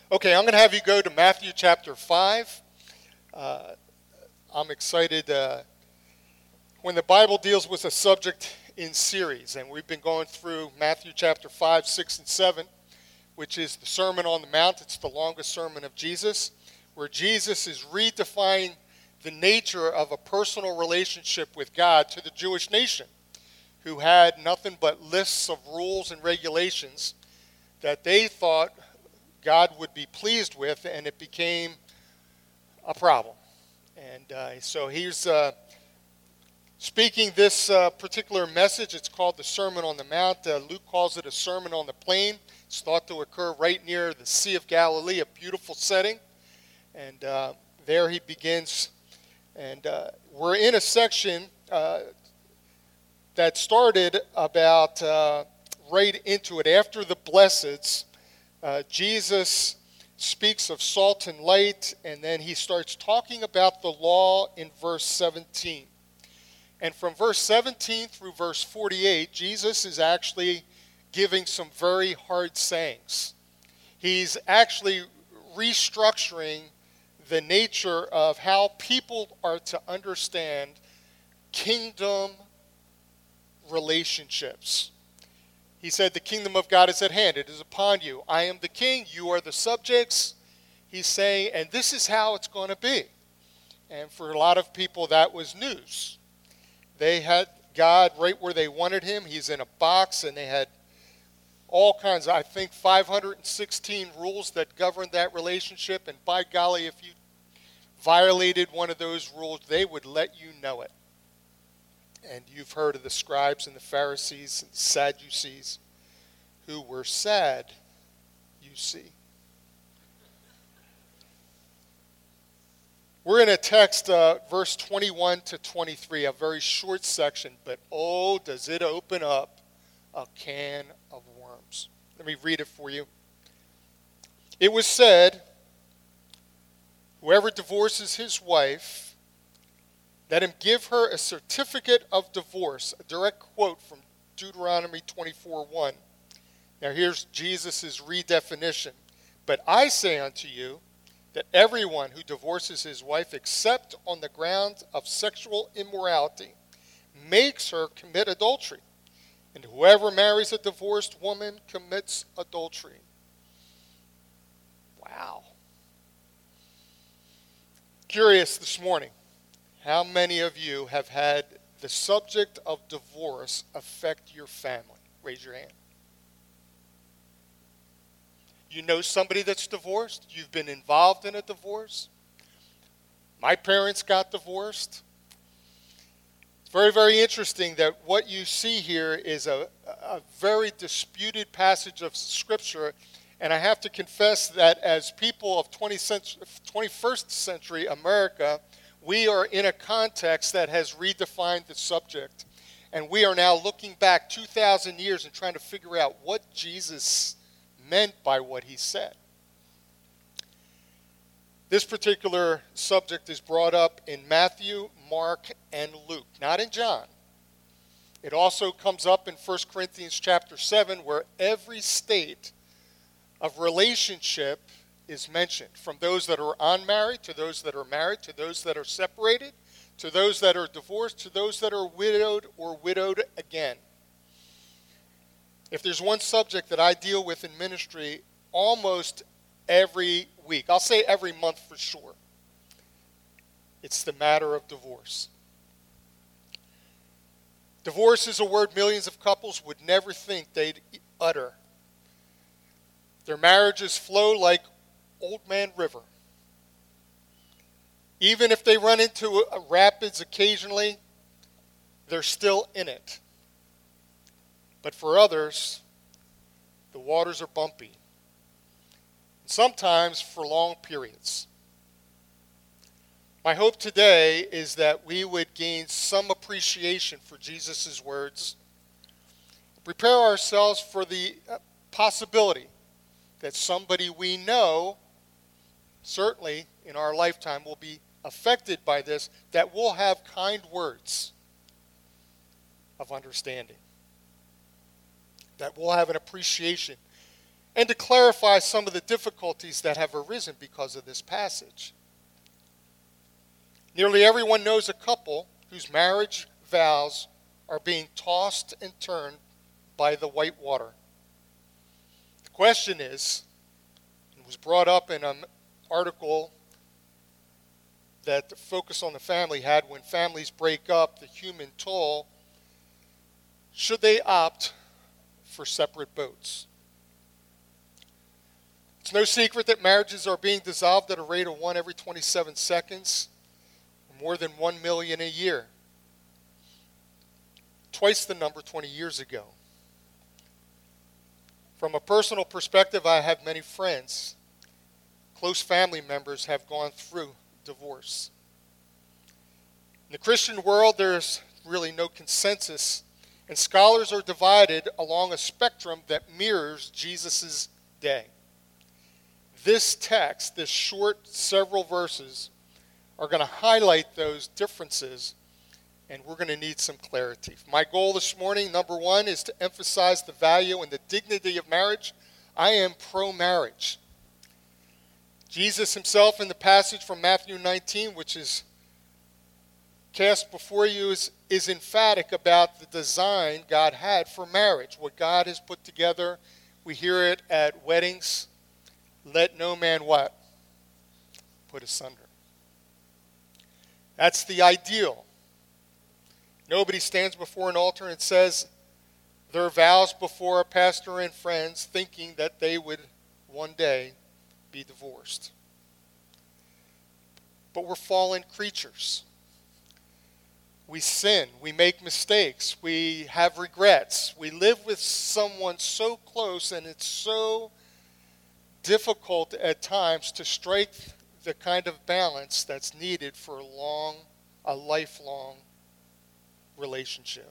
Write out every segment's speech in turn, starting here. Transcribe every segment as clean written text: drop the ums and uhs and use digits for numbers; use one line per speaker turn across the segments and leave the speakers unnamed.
Okay, I'm going to have you go to Matthew chapter 5. I'm excited when the Bible deals with a subject in series, and we've been going through Matthew chapter 5, 6, and 7, which is the Sermon on the Mount. It's the longest sermon of Jesus, where Jesus is redefining the nature of a personal relationship with God to the Jewish nation, who had nothing but lists of rules and regulations that they thought God would be pleased with, and it became a problem. And so he's speaking this particular message. It's called the Sermon on the Mount. Luke calls it a Sermon on the Plain. It's thought to occur right near the Sea of Galilee, a beautiful setting. And there he begins. And we're in a section that started about right into it. After the Blesseds, Jesus speaks of salt and light, and then he starts talking about the law in verse 17. And from verse 17 through verse 48, Jesus is actually giving some very hard sayings. He's actually restructuring the nature of how people are to understand kingdom relationships. He said, the kingdom of God is at hand. It is upon you. I am the king. You are the subjects. He's saying, and this is how it's going to be. And for a lot of people, that was news. They had God right where they wanted him. He's in a box, and they had all kinds of, I think, 516 rules that governed that relationship. And by golly, if you violated one of those rules, they would let you know it. And you've heard of the scribes and the Pharisees and Sadducees who were sad, you see. We're in a text, verse 21 to 23, a very short section, but oh, does it open up a can of worms. Let me read it for you. It was said, whoever divorces his wife, let him give her a certificate of divorce. A direct quote from Deuteronomy 24:1. Now here's Jesus' redefinition. But I say unto you that everyone who divorces his wife except on the ground of sexual immorality makes her commit adultery. And whoever marries a divorced woman commits adultery. Wow. Curious this morning. How many of you have had the subject of divorce affect your family? Raise your hand. You know somebody that's divorced? You've been involved in a divorce? My parents got divorced. It's very, very interesting that what you see here is a very disputed passage of Scripture. And I have to confess that as people of 21st century America, we are in a context that has redefined the subject. And we are now looking back 2,000 years and trying to figure out what Jesus meant by what he said. This particular subject is brought up in Matthew, Mark, and Luke, not in John. It also comes up in 1 Corinthians chapter 7, where every state of relationship is mentioned, from those that are unmarried to those that are married to those that are separated to those that are divorced to those that are widowed or widowed again. If there's one subject that I deal with in ministry almost every week, I'll say every month for sure, it's the matter of divorce. Divorce is a word millions of couples would never think they'd utter. Their marriages flow like Old Man River. Even if they run into rapids occasionally, they're still in it. But for others, the waters are bumpy. And sometimes for long periods. My hope today is that we would gain some appreciation for Jesus' words. Prepare ourselves for the possibility that somebody we know, certainly in our lifetime, will be affected by this, that will have kind words of understanding. That we'll have an appreciation and to clarify some of the difficulties that have arisen because of this passage. Nearly everyone knows a couple whose marriage vows are being tossed and turned by the white water. The question is, it was brought up in an article that the Focus on the Family had, when families break up, the human toll, should they opt for separate boats? It's no secret that marriages are being dissolved at a rate of 1 every 27 seconds, or more than 1 million a year. Twice the number 20 years ago. From a personal perspective, I have many friends, close family members have gone through divorce. In the Christian world, there's really no consensus, and scholars are divided along a spectrum that mirrors Jesus' day. This text, this short several verses, are going to highlight those differences, and we're going to need some clarity. My goal this morning, number one, is to emphasize the value and the dignity of marriage. I am pro-marriage. Jesus himself, in the passage from Matthew 19, which is cast before you, is emphatic about the design God had for marriage, what God has put together. We hear it at weddings. Let no man what? Put asunder. That's the ideal. Nobody stands before an altar and says their vows before a pastor and friends thinking that they would one day be divorced. But we're fallen creatures. We sin. We make mistakes. We have regrets. We live with someone so close, and it's so difficult at times to strike the kind of balance that's needed for a lifelong relationship.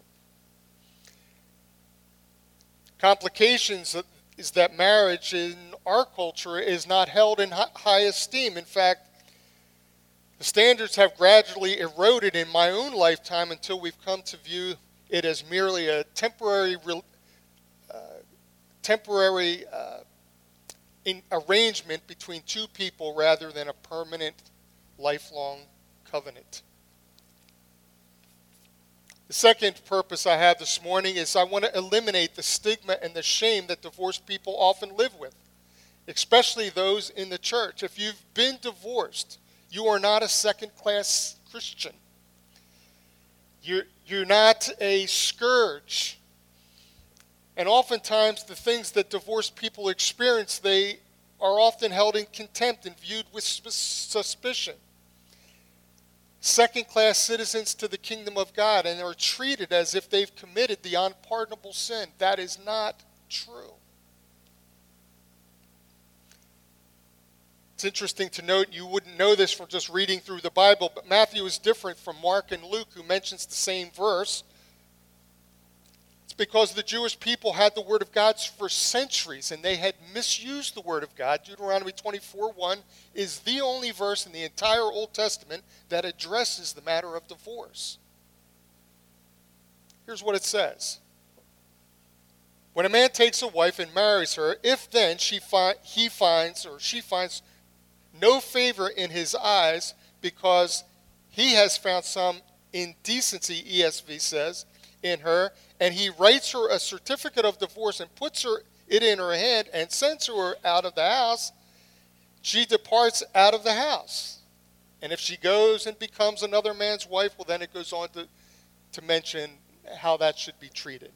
Complications is that marriage in our culture is not held in high esteem. In fact, the standards have gradually eroded in my own lifetime until we've come to view it as merely a temporary arrangement between two people rather than a permanent, lifelong covenant. The second purpose I have this morning is I want to eliminate the stigma and the shame that divorced people often live with, especially those in the church. If you've been divorced, you are not a second-class Christian. You're not a scourge. And oftentimes the things that divorced people experience, they are often held in contempt and viewed with suspicion. Second-class citizens to the kingdom of God, and are treated as if they've committed the unpardonable sin. That is not true. It's interesting to note, you wouldn't know this from just reading through the Bible, but Matthew is different from Mark and Luke, who mentions the same verse. It's because the Jewish people had the Word of God for centuries, and they had misused the Word of God. Deuteronomy 24:1 is the only verse in the entire Old Testament that addresses the matter of divorce. Here's what it says. When a man takes a wife and marries her, if then she finds no favor in his eyes because he has found some indecency, ESV says, in her, and he writes her a certificate of divorce and puts it in her hand and sends her out of the house, she departs out of the house. And if she goes and becomes another man's wife, well, then it goes on to mention how that should be treated.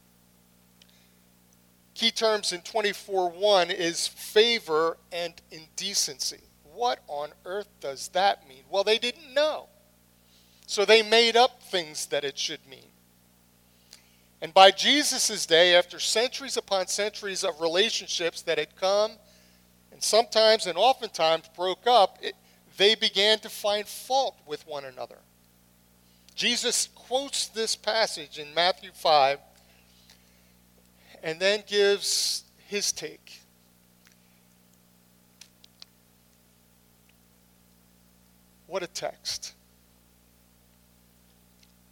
Key terms in 24:1 is favor and indecency. What on earth does that mean? Well, they didn't know. So they made up things that it should mean. And by Jesus' day, after centuries upon centuries of relationships that had come and sometimes and oftentimes broke up, they began to find fault with one another. Jesus quotes this passage in Matthew 5 and then gives his take. What a text.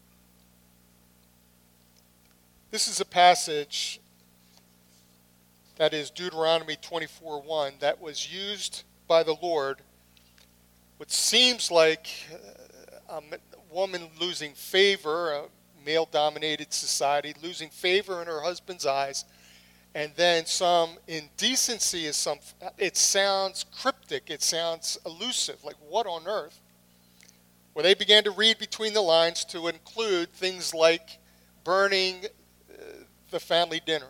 This is a passage that is Deuteronomy 24:1, that was used by the Lord, what seems like a woman losing favor, a male-dominated society, losing favor in her husband's eyes, and then some indecency it sounds cryptic, it sounds elusive, like what on earth? Well, they began to read between the lines to include things like burning the family dinner.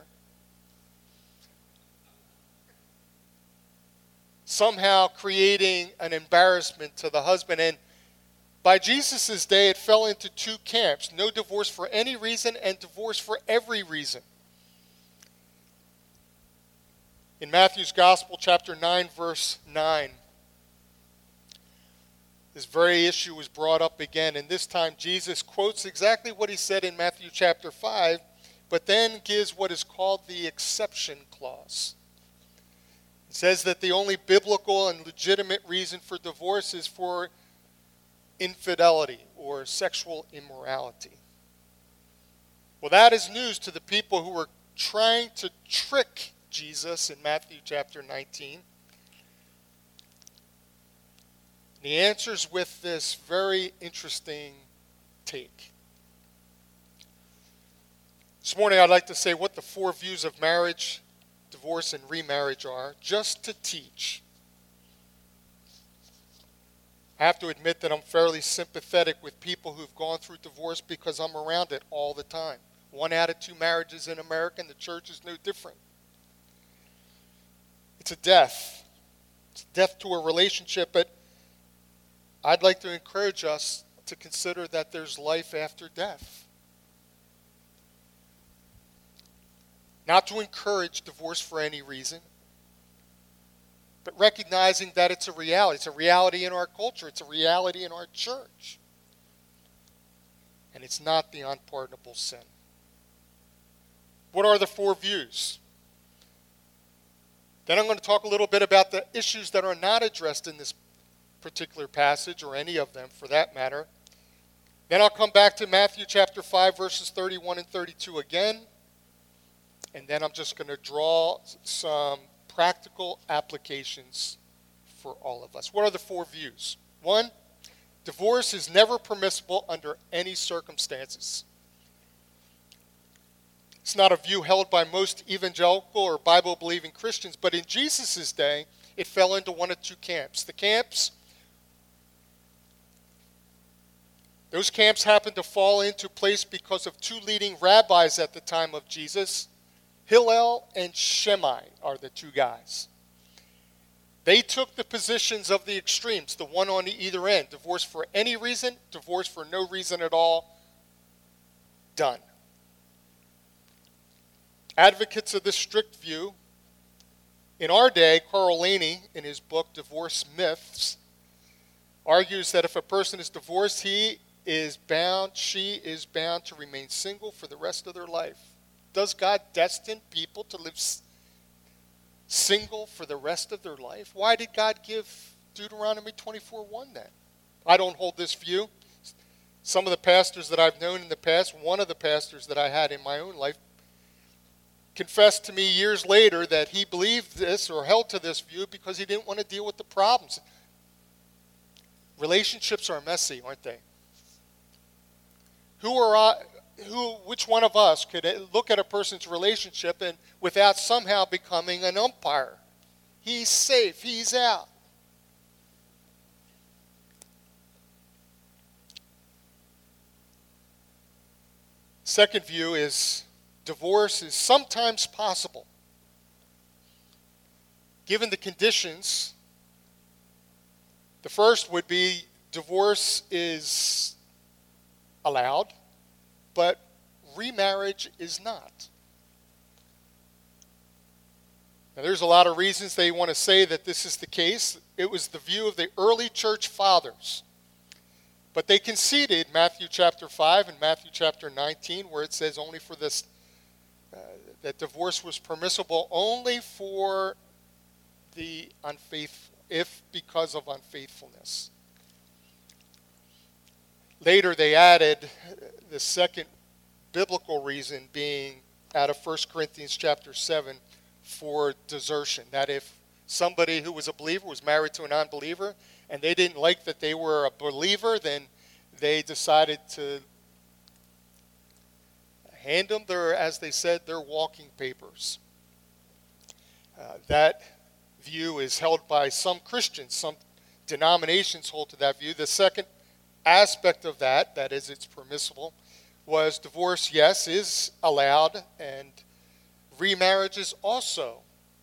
Somehow creating an embarrassment to the husband. And by Jesus' day, it fell into two camps: no divorce for any reason and divorce for every reason. In Matthew's Gospel, chapter 9, verse 9, this very issue was brought up again, and this time Jesus quotes exactly what he said in Matthew chapter 5, but then gives what is called the exception clause. It says that the only biblical and legitimate reason for divorce is for infidelity or sexual immorality. Well, that is news to the people who were trying to trick Jesus in Matthew chapter 19. And he answers with this very interesting take. This morning I'd like to say what the four views of marriage, divorce, and remarriage are, just to teach. I have to admit that I'm fairly sympathetic with people who've gone through divorce because I'm around it all the time. 1 out of 2 marriages in America, and the church is no different. It's a death. It's a death to a relationship, but I'd like to encourage us to consider that there's life after death. Not to encourage divorce for any reason, but recognizing that it's a reality. It's a reality in our culture. It's a reality in our church. And it's not the unpardonable sin. What are the four views? Then I'm going to talk a little bit about the issues that are not addressed in this particular passage, or any of them for that matter. Then I'll come back to Matthew chapter 5, verses 31 and 32 again. And then I'm just going to draw some practical applications for all of us. What are the four views? 1, divorce is never permissible under any circumstances. It's not a view held by most evangelical or Bible-believing Christians, but in Jesus' day, it fell into one of two camps. Those camps happened to fall into place because of two leading rabbis at the time of Jesus. Hillel and Shammai are the two guys. They took the positions of the extremes, the one on either end. Divorce for any reason, divorce for no reason at all. Done. Advocates of this strict view, in our day, Carl Laney, in his book Divorce Myths, argues that if a person is divorced, she is bound to remain single for the rest of their life. Does God destine people to live single for the rest of their life? Why did God give Deuteronomy 24:1 then? I don't hold this view. Some of the pastors that I've known in the past, one of the pastors that I had in my own life, confessed to me years later that he believed this or held to this view because he didn't want to deal with the problems. Relationships are messy, aren't they? Which one of us could look at a person's relationship and without somehow becoming an umpire? He's safe, he's out. Second view is divorce is sometimes possible. Given the conditions, the first would be divorce is allowed, but remarriage is not. Now, there's a lot of reasons they want to say that this is the case. It was the view of the early church fathers. But they conceded Matthew chapter 5 and Matthew chapter 19, where it says only for this, that divorce was permissible only for the unfaithful, if because of unfaithfulness. Later they added the second biblical reason being out of 1 Corinthians chapter 7, for desertion. That if somebody who was a believer was married to a non-believer and they didn't like that they were a believer, then they decided to hand them their, as they said, their walking papers. That view is held by some Christians. Some denominations hold to that view. The second aspect of that, that is, it's permissible, was divorce, yes, is allowed, and remarriage is also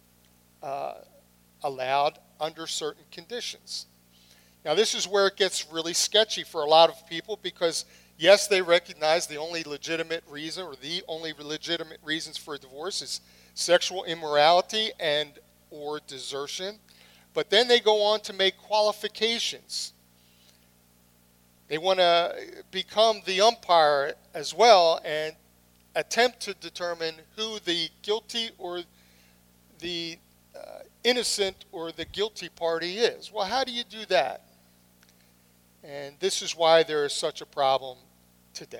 allowed under certain conditions. Now, this is where it gets really sketchy for a lot of people because, yes, they recognize the only legitimate reason or the only legitimate reasons for a divorce is sexual immorality and or desertion. But then they go on to make qualifications. They want to become the umpire as well and attempt to determine who the guilty or the innocent or the guilty party is. Well, how do you do that? And this is why there is such a problem today.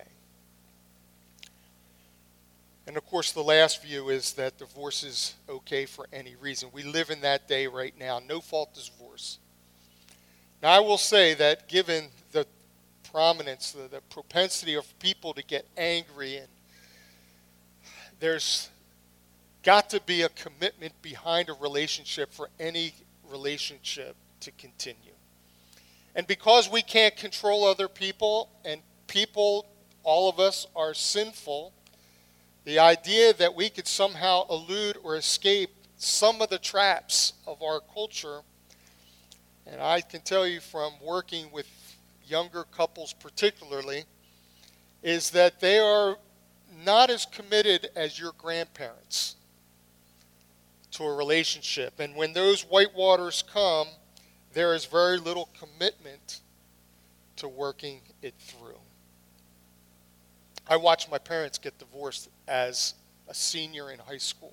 And of course, the last view is that divorce is okay for any reason. We live in that day right now. No fault divorce. Now, I will say that given the prominence, the propensity of people to get angry, and there's got to be a commitment behind a relationship for any relationship to continue. And because we can't control other people, and people, all of us, are sinful, the idea that we could somehow elude or escape some of the traps of our culture, and I can tell you from working with younger couples particularly, is that they are not as committed as your grandparents to a relationship. And when those white waters come, there is very little commitment to working it through. I watched my parents get divorced as a senior in high school.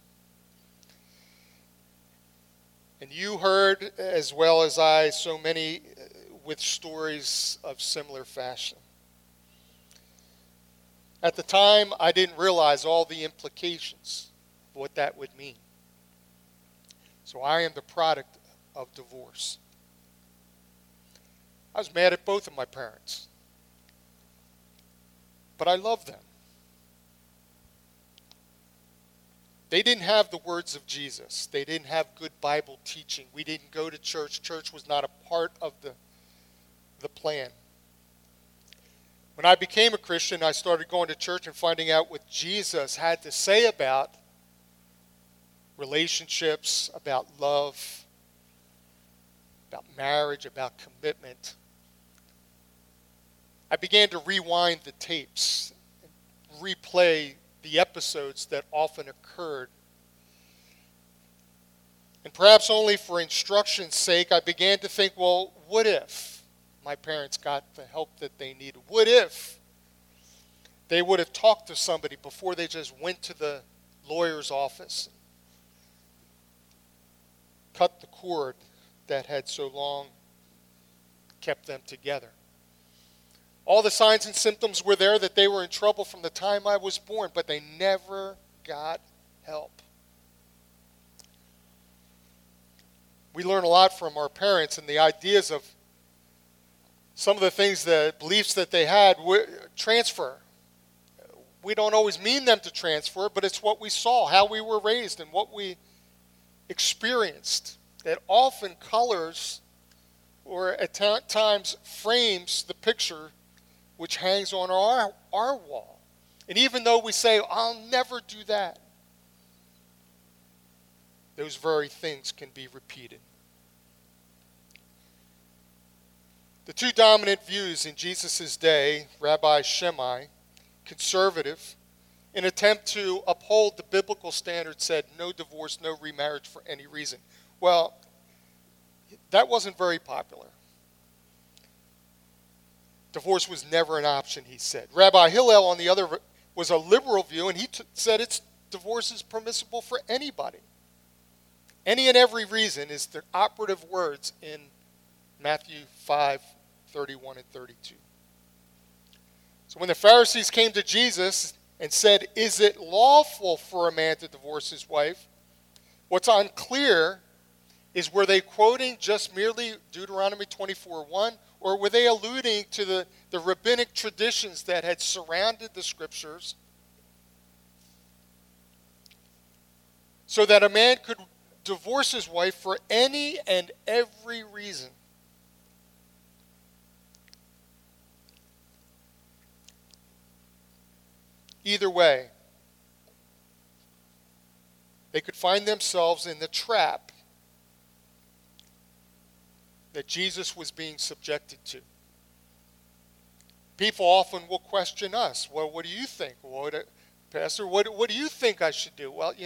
And you heard, as well as I, so many with stories of similar fashion. At the time, I didn't realize all the implications of what that would mean. So I am the product of divorce. I was mad at both of my parents, but I love them. They didn't have the words of Jesus. They didn't have good Bible teaching. We didn't go to church. Church was not a part of the plan. When I became a Christian, I started going to church and finding out what Jesus had to say about relationships, about love, about marriage, about commitment. I began to rewind the tapes, replay the episodes that often occurred. And perhaps only for instruction's sake, I began to think, well, what if my parents got the help that they needed? What if they would have talked to somebody before they just went to the lawyer's office, cut the cord that had so long kept them together? All the signs and symptoms were there that they were in trouble from the time I was born, but they never got help. We learn a lot from our parents, and the ideas of some of the things, the beliefs that they had, transfer. We don't always mean them to transfer, but it's what we saw, how we were raised, and what we experienced that often colors or at times frames the picture which hangs on our wall. And even though we say, I'll never do that, those very things can be repeated. The two dominant views in Jesus' day, Rabbi Shammai, conservative, in attempt to uphold the biblical standard, said no divorce, no remarriage for any reason. Well, that wasn't very popular. Divorce was never an option, he said. Rabbi Hillel, on the other, was a liberal view, and he said divorce is permissible for anybody. Any and every reason is the operative words in Matthew 5:31 and 32. So when the Pharisees came to Jesus and said, is it lawful for a man to divorce his wife? What's unclear is, were they quoting just merely Deuteronomy 24:1, or were they alluding to the rabbinic traditions that had surrounded the scriptures so that a man could divorce his wife for any and every reason? Either way, they could find themselves in the trap that Jesus was being subjected to. People often will question us. Well, what do you think? Pastor, what do you think I should do? Well,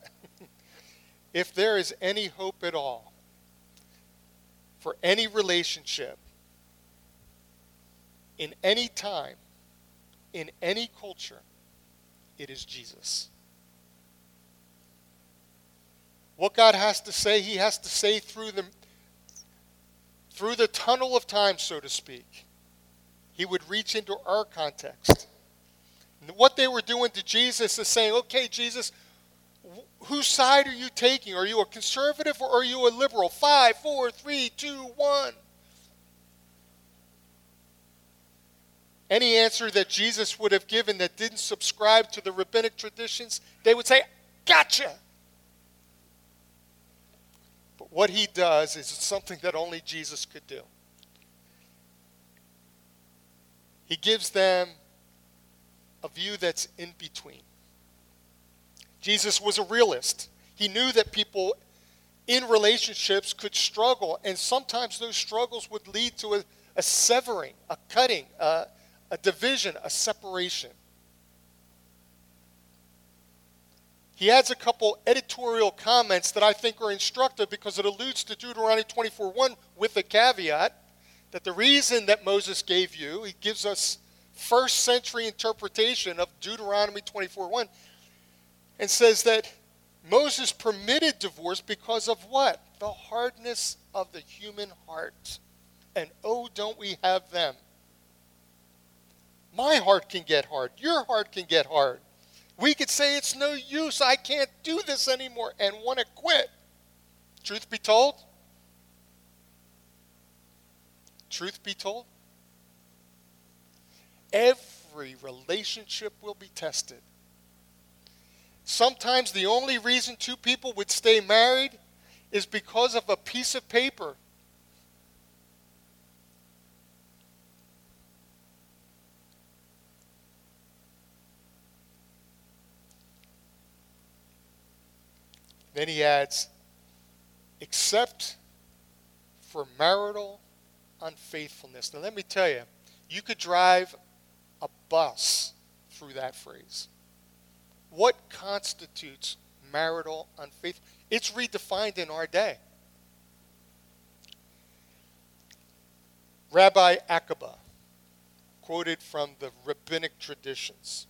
if there is any hope at all for any relationship, in any time, in any culture, it is Jesus. What God has to say, he has to say through the tunnel of time, so to speak. He would reach into our context. And what they were doing to Jesus is saying, okay, Jesus, whose side are you taking? Are you a conservative or are you a liberal? 5, 4, 3, 2, 1. Any answer that Jesus would have given that didn't subscribe to the rabbinic traditions, they would say, gotcha. But what he does is something that only Jesus could do. He gives them a view that's in between. Jesus was a realist. He knew that people in relationships could struggle, and sometimes those struggles would lead to a severing, a cutting, a division, a separation. He adds a couple editorial comments that I think are instructive because it alludes to Deuteronomy 24:1 with a caveat that the reason that Moses gave you, he gives us first century interpretation of Deuteronomy 24:1 and says that Moses permitted divorce because of what? The hardness of the human heart. And oh, don't we have them? My heart can get hard. Your heart can get hard. We could say it's no use, I can't do this anymore, and want to quit. Truth be told, every relationship will be tested. Sometimes the only reason two people would stay married is because of a piece of paper. Then he adds, except for marital unfaithfulness. Now let me tell you, you could drive a bus through that phrase. What constitutes marital unfaithfulness? It's redefined in our day. Rabbi Akiba, quoted from the rabbinic traditions,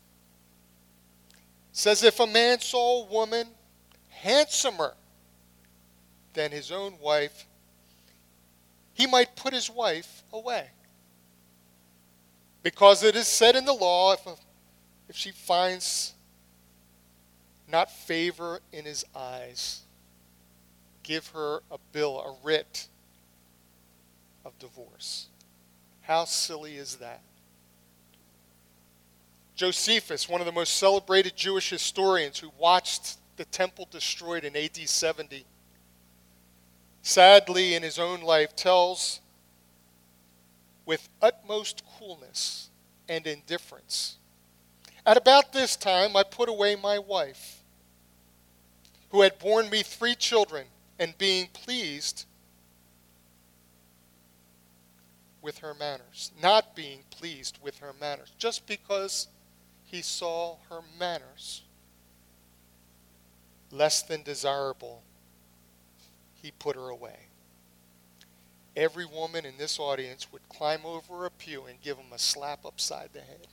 says if a man saw a woman handsomer than his own wife, he might put his wife away. Because it is said in the law, if she finds not favor in his eyes, give her a bill, a writ of divorce. How silly is that? Josephus, one of the most celebrated Jewish historians who watched the temple destroyed in AD 70, sadly in his own life tells with utmost coolness and indifference, at about this time I put away my wife, who had borne me 3 children, and being pleased with her manners, not being pleased with her manners, just because he saw her manners less than desirable, he put her away. Every woman in this audience would climb over a pew and give him a slap upside the head.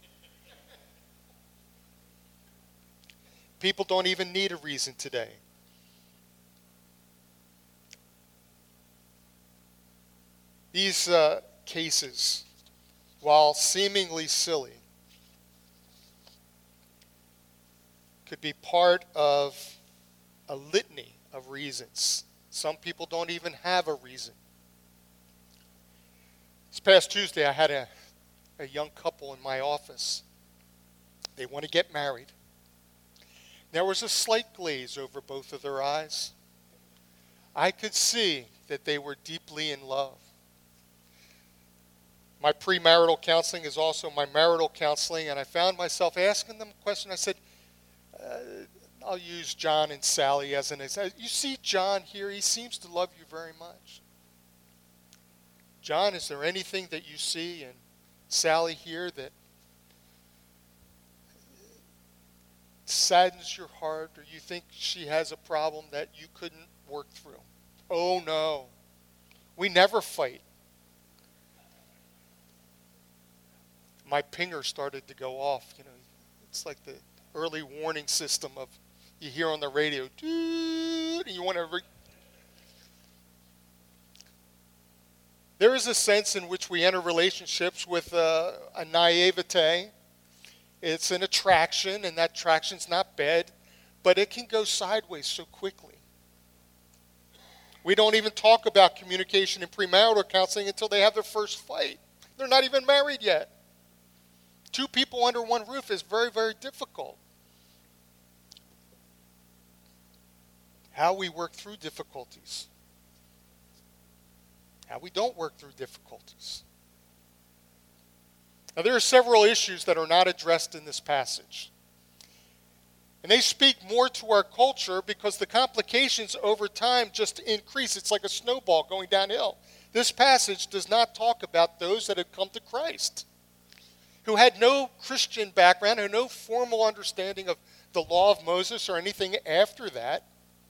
People don't even need a reason today. These cases, while seemingly silly, could be part of a litany of reasons. Some people don't even have a reason. This past Tuesday, I had a young couple in my office. They want to get married. There was a slight glaze over both of their eyes. I could see that they were deeply in love. My premarital counseling is also my marital counseling, and I found myself asking them a question. I said, I'll use John and Sally as an example. You see John here, he seems to love you very much. John, is there anything that you see in Sally here that saddens your heart, or you think she has a problem that you couldn't work through? Oh no, we never fight. My pinger started to go off. It's like the early warning system of you hear on the radio, and you want to. There is a sense in which we enter relationships with a naivete. It's an attraction, and that attraction's not bad, but it can go sideways so quickly. We don't even talk about communication in premarital counseling until they have their first fight. They're not even married yet. Two people under one roof is very, very difficult. How we work through difficulties. How we don't work through difficulties. Now, there are several issues that are not addressed in this passage. And they speak more to our culture because the complications over time just increase. It's like a snowball going downhill. This passage does not talk about those that have come to Christ, who had no Christian background, who had no formal understanding of the law of Moses or anything after that.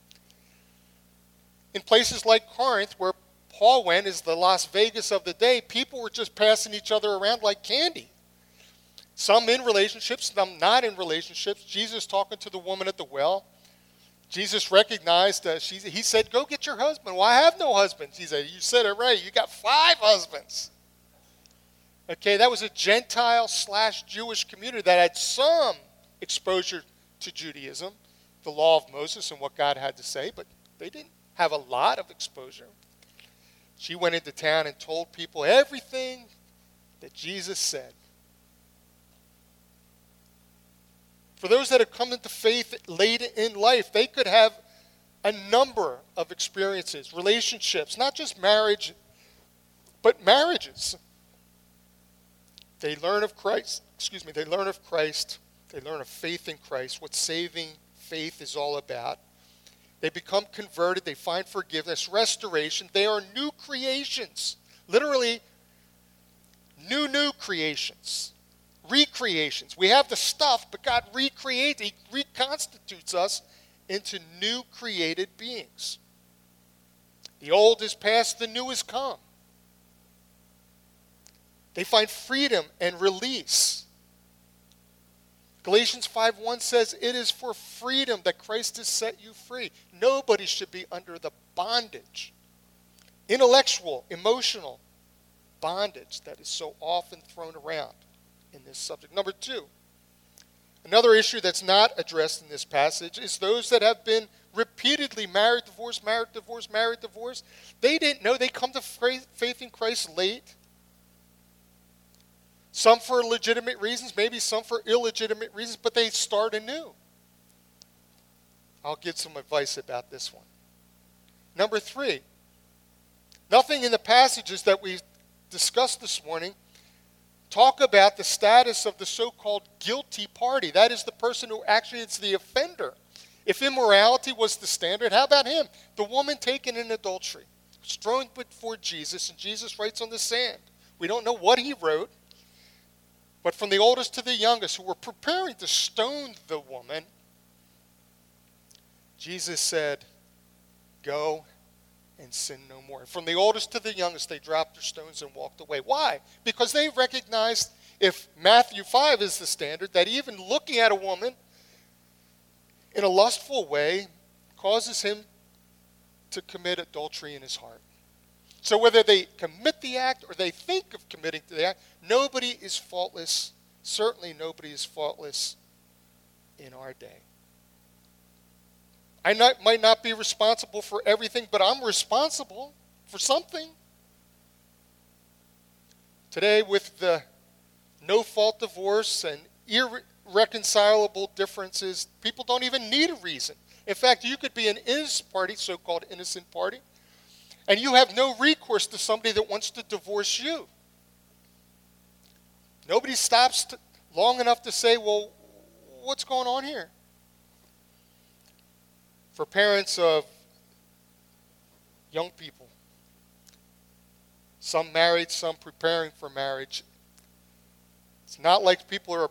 In places like Corinth, where Paul went, is the Las Vegas of the day, people were just passing each other around like candy. Some in relationships, some not in relationships. Jesus talking to the woman at the well. Jesus recognized, he said, go get your husband. Well, I have no husband. He said, you said it right. You got 5 husbands. Okay, that was a Gentile/Jewish community that had some exposure to Judaism, the law of Moses and what God had to say, but they didn't have a lot of exposure. She went into town and told people everything that Jesus said. For those that have come into faith late in life, they could have a number of experiences, relationships, not just marriage, but marriages. They learn of Christ. They learn of Christ. They learn of faith in Christ, what saving faith is all about. They become converted. They find forgiveness, restoration. They are new creations. Literally, new creations. Recreations. We have the stuff, but God recreates, He reconstitutes us into new created beings. The old is past, the new is come. They find freedom and release. Galatians 5:1 says, it is for freedom that Christ has set you free. Nobody should be under the bondage, intellectual, emotional bondage that is so often thrown around in this subject. Number 2, another issue that's not addressed in this passage is those that have been repeatedly married, divorced, married, divorced, married, divorced. They didn't know. They come to faith in Christ late. Some for legitimate reasons, maybe some for illegitimate reasons, but they start anew. I'll give some advice about this one. Number 3, nothing in the passages that we discussed this morning talk about the status of the so-called guilty party. That is the person who actually is the offender. If immorality was the standard, how about him? The woman taken in adultery, thrown before Jesus, and Jesus writes on the sand. We don't know what he wrote. But from the oldest to the youngest who were preparing to stone the woman, Jesus said, go and sin no more. From the oldest to the youngest, they dropped their stones and walked away. Why? Because they recognized, if Matthew 5 is the standard, that even looking at a woman in a lustful way causes him to commit adultery in his heart. So whether they commit the act or they think of committing the act, nobody is faultless. Certainly nobody is faultless in our day. Might not be responsible for everything, but I'm responsible for something. Today, with the no-fault divorce and irreconcilable differences, people don't even need a reason. In fact, you could be an innocent party, so-called innocent party, and you have no recourse to somebody that wants to divorce you. Nobody stops long enough to say, well, what's going on here? For parents of young people, some married, some preparing for marriage, it's not like people are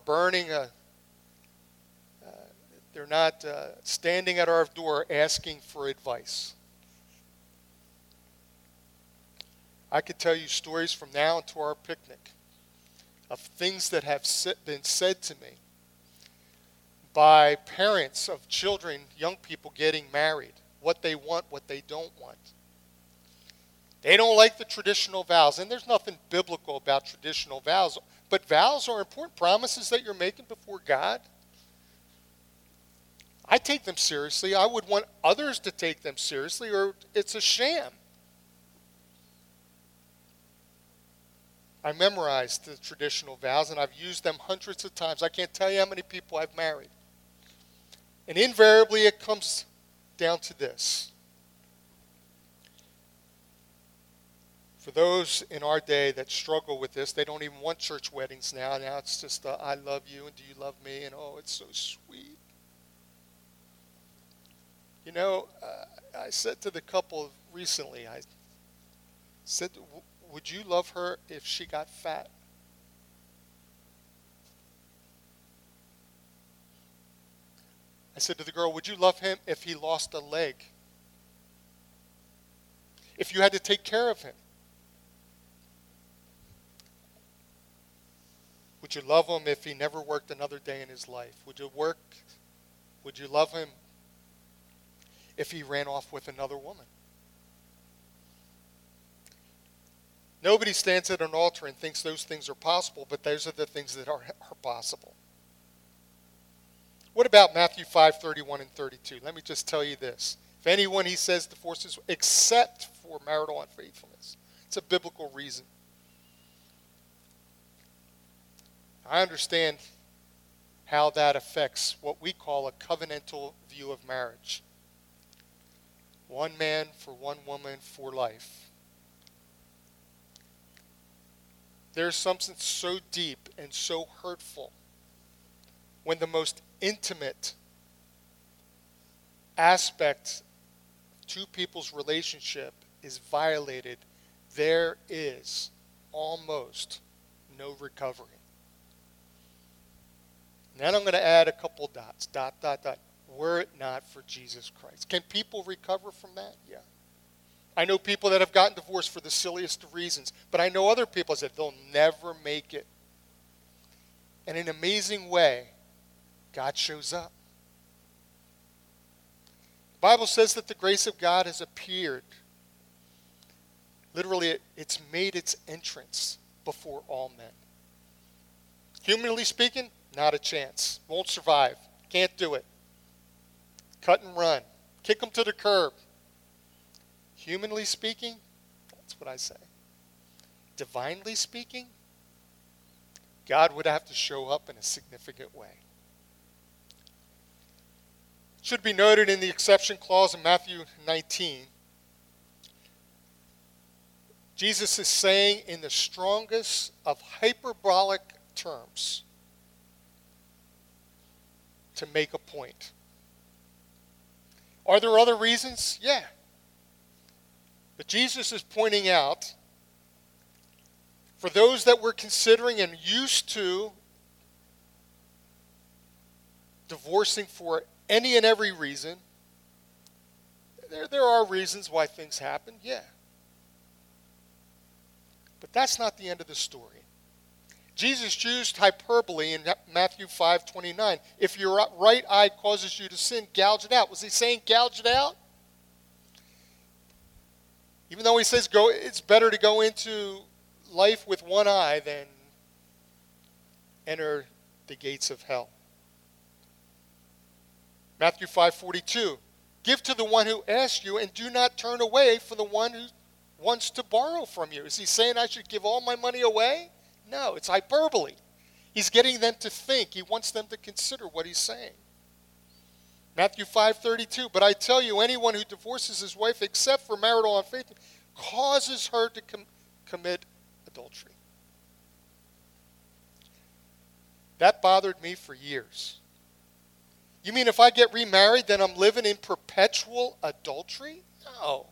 they're not standing at our door asking for advice. I could tell you stories from now until our picnic of things that have been said to me by parents of children, young people getting married, what they want, what they don't want. They don't like the traditional vows, and there's nothing biblical about traditional vows, but vows are important promises that you're making before God. I take them seriously. I would want others to take them seriously, or it's a sham. I memorized the traditional vows, and I've used them hundreds of times. I can't tell you how many people I've married. And invariably, it comes down to this. For those in our day that struggle with this, they don't even want church weddings now. Now it's just, I love you, and do you love me? And, oh, it's so sweet. You know, I said to the couple recently, I said, would you love her if she got fat? I said to the girl, would you love him if he lost a leg? If you had to take care of him? Would you love him if he never worked another day in his life? Would you love him if he ran off with another woman? Nobody stands at an altar and thinks those things are possible, but those are the things that are possible. What about Matthew 5:31 and 32? Let me just tell you this. If anyone, he says, divorces except for marital unfaithfulness, it's a biblical reason. I understand how that affects what we call a covenantal view of marriage. One man for one woman for life. There's something so deep and so hurtful when the most intimate aspect of two people's relationship is violated. There is almost no recovery. And then I'm going to add a couple dots. Dot. Were it not for Jesus Christ. Can people recover from that? Yeah. I know people that have gotten divorced for the silliest of reasons, but I know other people that they'll never make it. And in an amazing way, God shows up. The Bible says that the grace of God has appeared. Literally, it's made its entrance before all men. Humanly speaking, not a chance. Won't survive. Can't do it. Cut and run. Kick them to the curb. Humanly speaking, that's what I say. Divinely speaking, God would have to show up in a significant way. It should be noted in the exception clause in Matthew 19, Jesus is saying in the strongest of hyperbolic terms to make a point. Are there other reasons? Yeah. But Jesus is pointing out, for those that were considering and used to divorcing for any and every reason, there are reasons why things happen, yeah. But that's not the end of the story. Jesus used hyperbole in Matthew 5:29. If your right eye causes you to sin, gouge it out. Was he saying gouge it out? Even though he says it's better to go into life with one eye than enter the gates of hell. Matthew 5:42. Give to the one who asks you, and do not turn away from the one who wants to borrow from you. Is he saying I should give all my money away? No, it's hyperbole. He's getting them to think. He wants them to consider what he's saying. Matthew 5:32, but I tell you, anyone who divorces his wife except for marital unfaith causes her to commit adultery. That bothered me for years. You mean if I get remarried, then I'm living in perpetual adultery? No.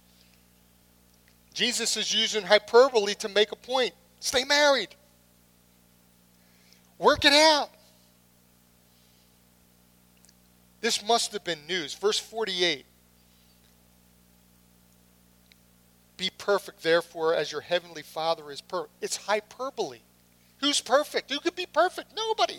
Jesus is using hyperbole to make a point. Stay married. Work it out. This must have been news. Verse 48. Be perfect, therefore, as your heavenly Father is perfect. It's hyperbole. Who's perfect? Who could be perfect? Nobody.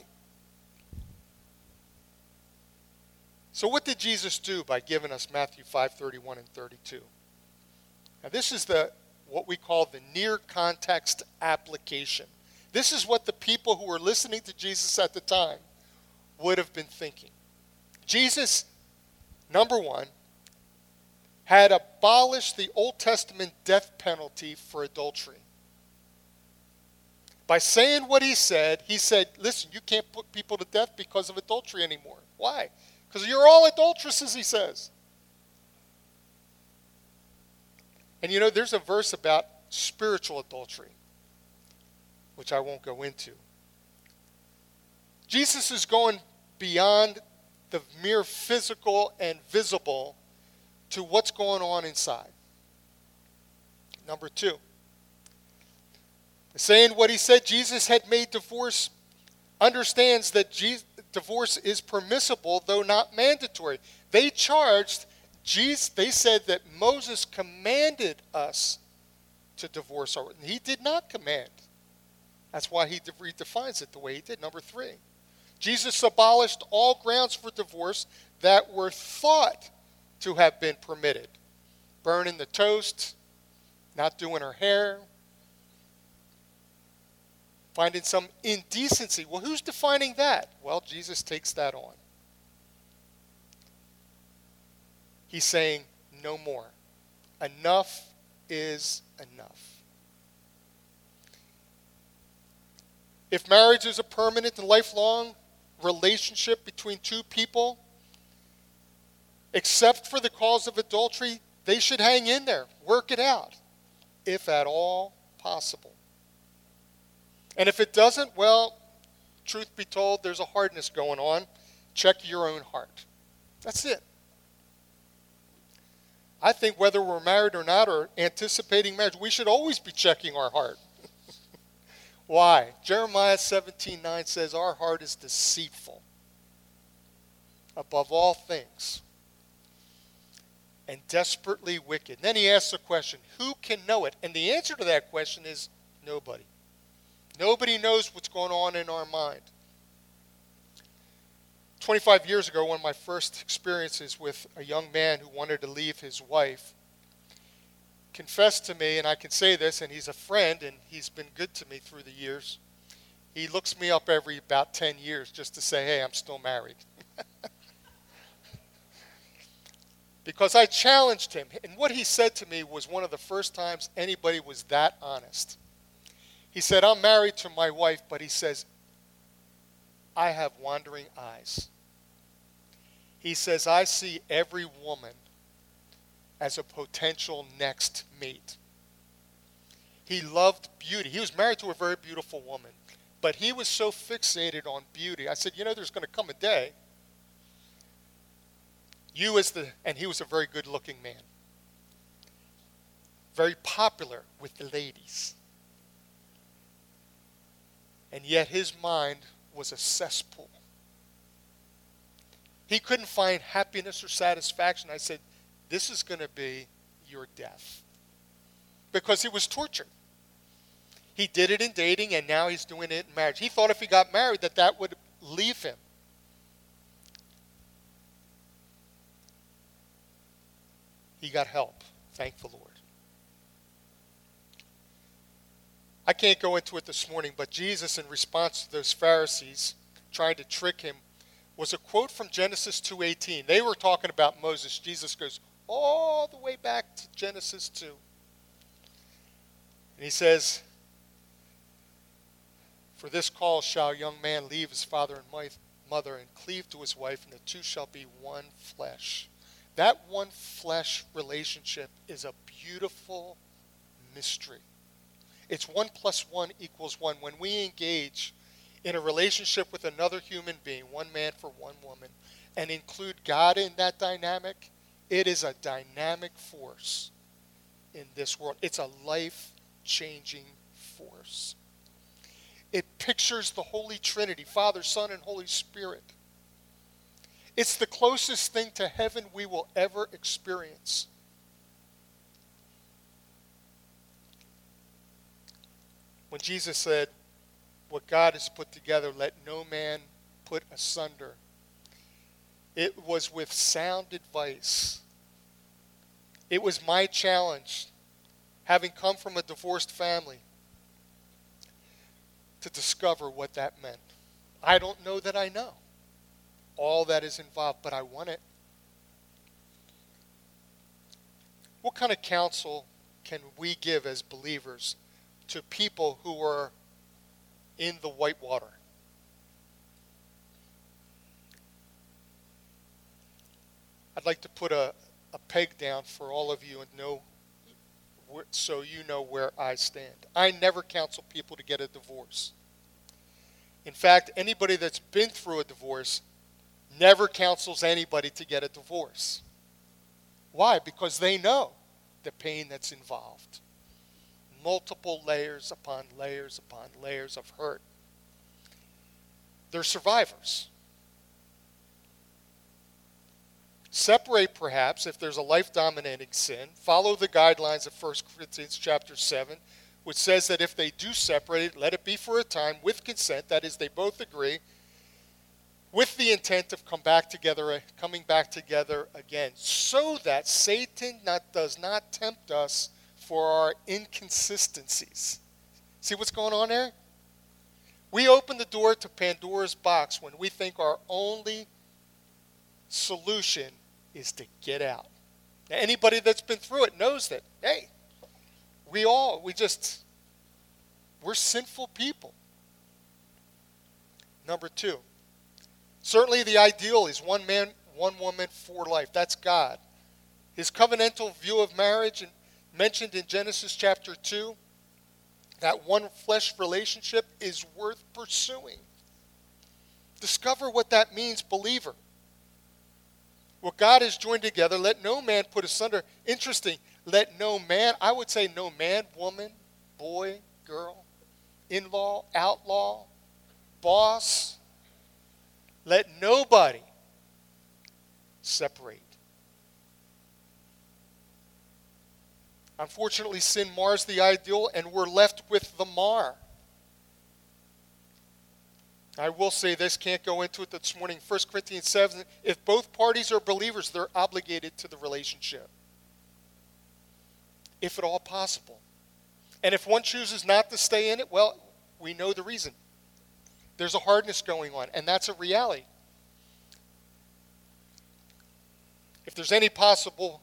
So what did Jesus do by giving us Matthew 5:31 and 32? Now this is what we call the near context application. This is what the people who were listening to Jesus at the time would have been thinking. Jesus, number one, had abolished the Old Testament death penalty for adultery. By saying what he said, listen, you can't put people to death because of adultery anymore. Why? Because you're all adulteresses, he says. And you know, there's a verse about spiritual adultery, which I won't go into. Jesus is going beyond the mere physical and visible to what's going on inside. Number two, saying what he said, Jesus had made divorce, understands that divorce is permissible, though not mandatory. They said that Moses commanded us to divorce our. He did not command. That's why he redefines it the way he did. Number three, Jesus abolished all grounds for divorce that were thought to have been permitted. Burning the toast, not doing her hair, finding some indecency. Well, who's defining that? Well, Jesus takes that on. He's saying, no more. Enough is enough. If marriage is a permanent and lifelong relationship between two people, except for the cause of adultery, they should hang in there, work it out, if at all possible. And if it doesn't, well, truth be told, there's a hardness going on. Check your own heart. That's it. I think whether we're married or not, or anticipating marriage, we should always be checking our heart. Why? Jeremiah 17:9 says our heart is deceitful above all things and desperately wicked. And then he asks the question, who can know it? And the answer to that question is nobody. Nobody knows what's going on in our mind. 25 years ago, one of my first experiences with a young man who wanted to leave his wife, confessed to me, and I can say this, and he's a friend, and he's been good to me through the years. He looks me up every about 10 years just to say, hey, I'm still married. Because I challenged him, and what he said to me was one of the first times anybody was that honest. He said, I'm married to my wife, but he says, I have wandering eyes. He says, I see every woman as a potential next mate. He loved beauty. He was married to a very beautiful woman, but he was so fixated on beauty. I said, you know, there's going to come a day, and he was a very good-looking man, very popular with the ladies. And yet his mind was a cesspool. He couldn't find happiness or satisfaction. I said, this is going to be your death. Because he was tortured. He did it in dating, and now he's doing it in marriage. He thought if he got married that would leave him. He got help. Thank the Lord. I can't go into it this morning, but Jesus, in response to those Pharisees trying to trick him was a quote from Genesis 2:18. They were talking about Moses. Jesus goes all the way back to Genesis 2. And he says, "For this cause shall a young man leave his father and mother and cleave to his wife, and the two shall be one flesh." That one flesh relationship is a beautiful mystery. It's 1 + 1 = 1. When we engage in a relationship with another human being, one man for one woman, and include God in that dynamic, it is a dynamic force in this world. It's a life-changing force. It pictures the Holy Trinity, Father, Son, and Holy Spirit. It's the closest thing to heaven we will ever experience. When Jesus said, "What God has put together, let no man put asunder," it was with sound advice. It was my challenge, having come from a divorced family, to discover what that meant. I don't know that I know all that is involved, but I want it. What kind of counsel can we give as believers to people who are in the whitewater? I'd like to put a peg down for all of you and so you know where I stand. I never counsel people to get a divorce. In fact, anybody that's been through a divorce never counsels anybody to get a divorce. Why? Because they know the pain that's involved. Multiple layers upon layers upon layers of hurt. They're survivors. Separate, perhaps, if there's a life-dominating sin. Follow the guidelines of 1 Corinthians chapter 7, which says that if they do separate, let it be for a time with consent, that is, they both agree, with the intent of coming back together again, so that Satan does not tempt us for our inconsistencies. See what's going on there? We open the door to Pandora's box when we think our only solution is to get out. Now, anybody that's been through it knows that, hey, we're sinful people. Number 2, certainly the ideal is one man, one woman for life. That's God. His covenantal view of marriage, mentioned in Genesis chapter 2, that one flesh relationship is worth pursuing. Discover what that means, believer. What God has joined together, let no man put asunder. Interesting, let no man, I would say no man, woman, boy, girl, in-law, outlaw, boss, let nobody separate. Unfortunately, sin mars the ideal, and we're left with the mar. I will say this, can't go into it this morning. 1 Corinthians 7, if both parties are believers, they're obligated to the relationship, if at all possible. And if one chooses not to stay in it, well, we know the reason. There's a hardness going on, and that's a reality. If there's any possible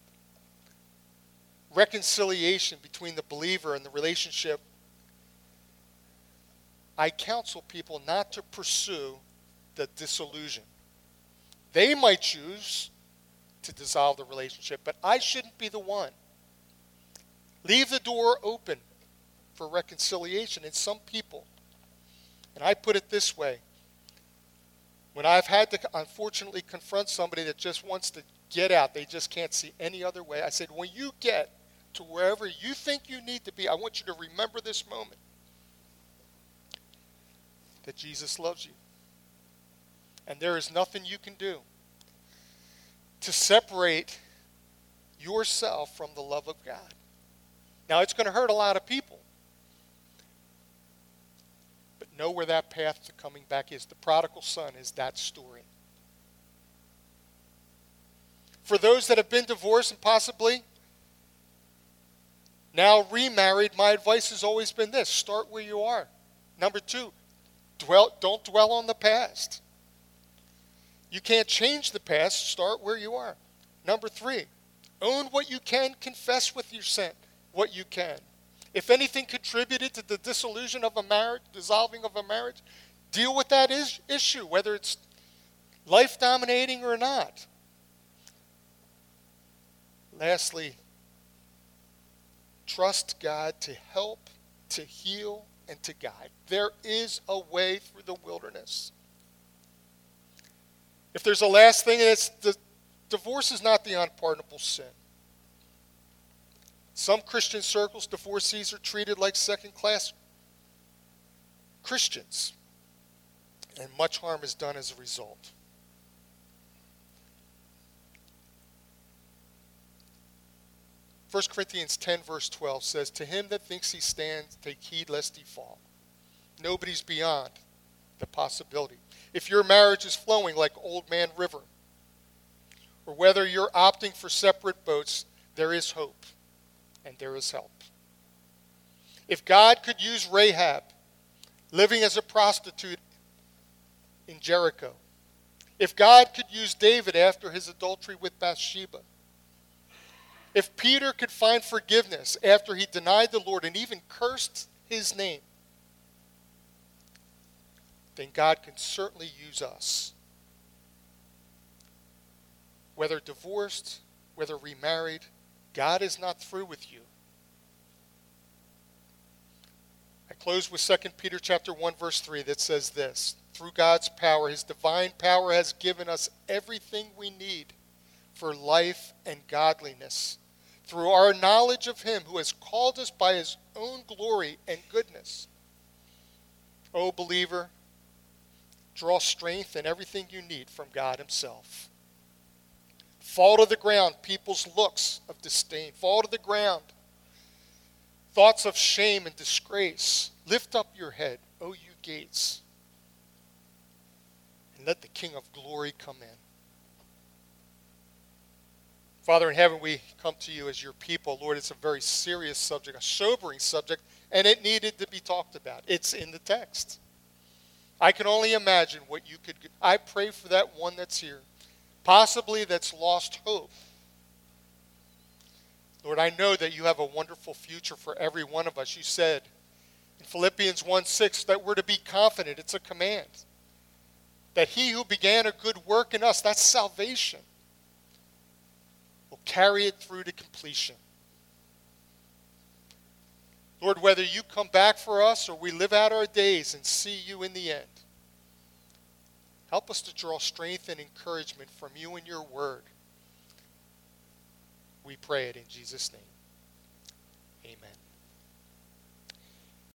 reconciliation between the believer and the relationship, I counsel people not to pursue the disillusion. They might choose to dissolve the relationship, but I shouldn't be the one. Leave the door open for reconciliation in some people. And I put it this way. When I've had to, unfortunately, confront somebody that just wants to get out, they just can't see any other way, I said, when you get to wherever you think you need to be, I want you to remember this moment. That Jesus loves you. And there is nothing you can do to separate yourself from the love of God. Now, it's going to hurt a lot of people. But know where that path to coming back is. The prodigal son is that story. For those that have been divorced and possibly now remarried, my advice has always been this. Start where you are. Number 2, don't dwell on the past. You can't change the past. Start where you are. Number 3, own what you can. Confess with your sin what you can. If anything contributed to the dissolution of a marriage, dissolving of a marriage, deal with that issue, whether it's life-dominating or not. Lastly, trust God to help, to heal, and to guide. There is a way through the wilderness. If there's a last thing, it's divorce is not the unpardonable sin. Some Christian circles, divorcees are treated like second-class Christians, and much harm is done as a result. First Corinthians 10 verse 12 says, "To him that thinks he stands, take heed lest he fall." Nobody's beyond the possibility. If your marriage is flowing like Old Man River, or whether you're opting for separate boats, there is hope and there is help. If God could use Rahab, living as a prostitute in Jericho, if God could use David after his adultery with Bathsheba, if Peter could find forgiveness after he denied the Lord and even cursed his name, then God can certainly use us. Whether divorced, whether remarried, God is not through with you. I close with 2 Peter chapter 1 verse 3 that says this: "Through God's power, his divine power has given us everything we need for life and godliness, through our knowledge of him who has called us by his own glory and goodness." O believer, draw strength and everything you need from God himself. Fall to the ground people's looks of disdain. Fall to the ground thoughts of shame and disgrace. Lift up your head, O you gates, and let the King of glory come in. Father in heaven, we come to you as your people. Lord, it's a very serious subject, a sobering subject, and it needed to be talked about. It's in the text. I can only imagine what you could. I pray for that one that's here, possibly that's lost hope. Lord, I know that you have a wonderful future for every one of us. You said in Philippians 1:6 that we're to be confident. It's a command. That he who began a good work in us, that's salvation, will carry it through to completion. Lord, whether you come back for us or we live out our days and see you in the end, help us to draw strength and encouragement from you and your word. We pray it in Jesus' name. Amen.